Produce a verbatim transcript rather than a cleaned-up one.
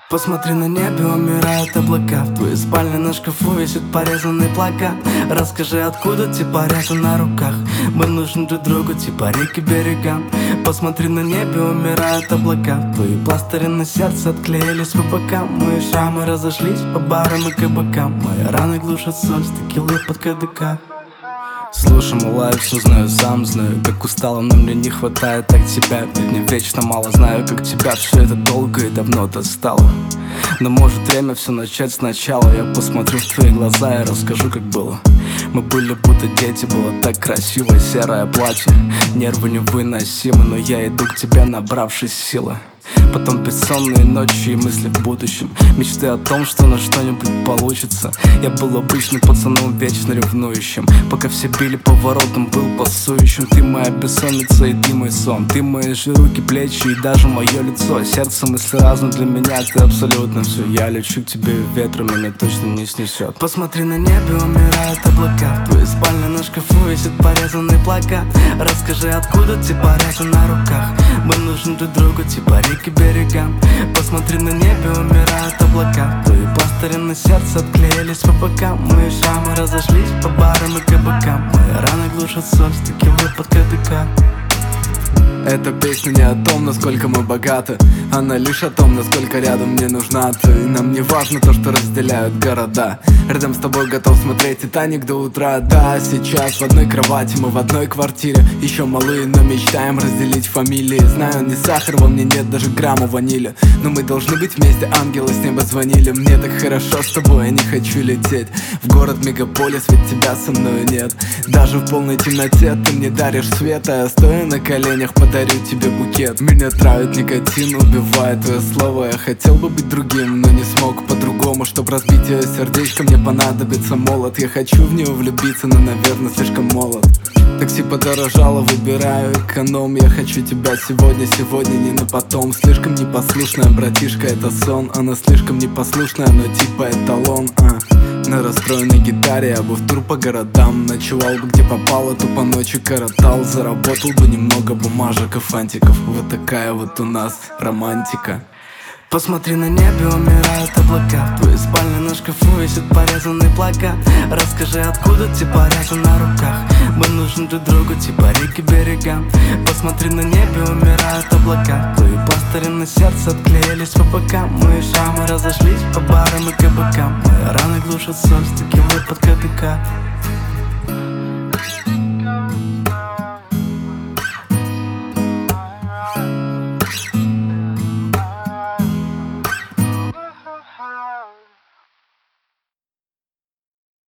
Посмотри, на небе умирают облака. В твоей спальне на шкафу висит порезанный плакат. Расскажи, откуда те порезы на руках. Мы нужны друг другу, типа реки берегам. Посмотри, на небе умирают облака. Твои пластыри на сердце отклеились по бокам. Мои шрамы разошлись по барам и кабакам. Мои раны глушат соль с текилой под КДК. Слушай, малая, все знаю, сам знаю, как устала, но мне не хватает так тебя. Ведь мне вечно мало, знаю, как тебя. Все это долго и давно достало. Но может время все начать сначала. Я посмотрю в твои глаза и расскажу, как было. Мы были будто дети, было так красиво. Серое платье, нервы невыносимы, но я иду к тебе, набравшись силы. Потом бессонные ночи и мысли в будущем. Мечты о том, что на что-нибудь получится. Я был обычным пацаном, вечно ревнующим. Пока все били по воротам, был пасующим. Ты моя бессонница и ты мой сон. Ты мои же руки, плечи и даже мое лицо. Сердце, мысли разум, для меня ты абсолютно все. Я лечу к тебе, ветру меня точно не снесет. Посмотри, на небе умирают облака. В твоей спальне на шкафу висит порезанный плакат. Расскажи, откуда те порезы на руках. Мы нужны друг другу, типа реки берегам. Посмотри, на небе умирают облака. Твои пластыри на сердце отклеились по бокам. Мои шрамы разошлись по барам и кабакам. Мои раны глушат соль с текилой под КДК. Эта песня не о том, насколько мы богаты. Она лишь о том, насколько рядом мне нужна ты. И нам не важно то, что разделяют города. Рядом с тобой готов смотреть «Титаник» до утра. Да, сейчас в одной кровати, мы в одной квартире. Еще малые, но мечтаем разделить фамилии. Знаю, не сахар, во мне нет даже грамма ванили. Но мы должны быть вместе, ангелы с неба звонили. Мне так хорошо с тобой, я не хочу лететь в город мегаполис, ведь тебя со мной нет. Даже в полной темноте ты мне даришь свет. А я стою на коленях, подарю тебе букет. Меня травит никотин, убивает твое слово. Я хотел бы быть другим, но не смог по-другому. Чтоб разбить ее сердечко, мне понадобится молот. Я хочу в нее влюбиться, но, наверное, слишком молод. Такси подорожало, выбираю эконом. Я хочу тебя сегодня, сегодня, не на потом. Слишком непослушная, братишка, это сон. Она слишком непослушная, но типа эталон, а. На расстроенной гитаре я бы в тур по городам. Ночевал бы где попало, тупо ночи коротал. Заработал бы немного бумажек и фантиков. Вот такая вот у нас романтика. Посмотри, на небе умирают облака. В твоей спальне на шкафу висит порезанный плакат. Расскажи, откуда те порезы на руках. Мы нужны друг другу, типа реки берегам. Посмотри, на небе умирают облака. Твои пластыри на сердце отклеились по бокам. Мои шрамы разошлись по барам и кабакам. Мои раны глушат соль с текилой под КДК.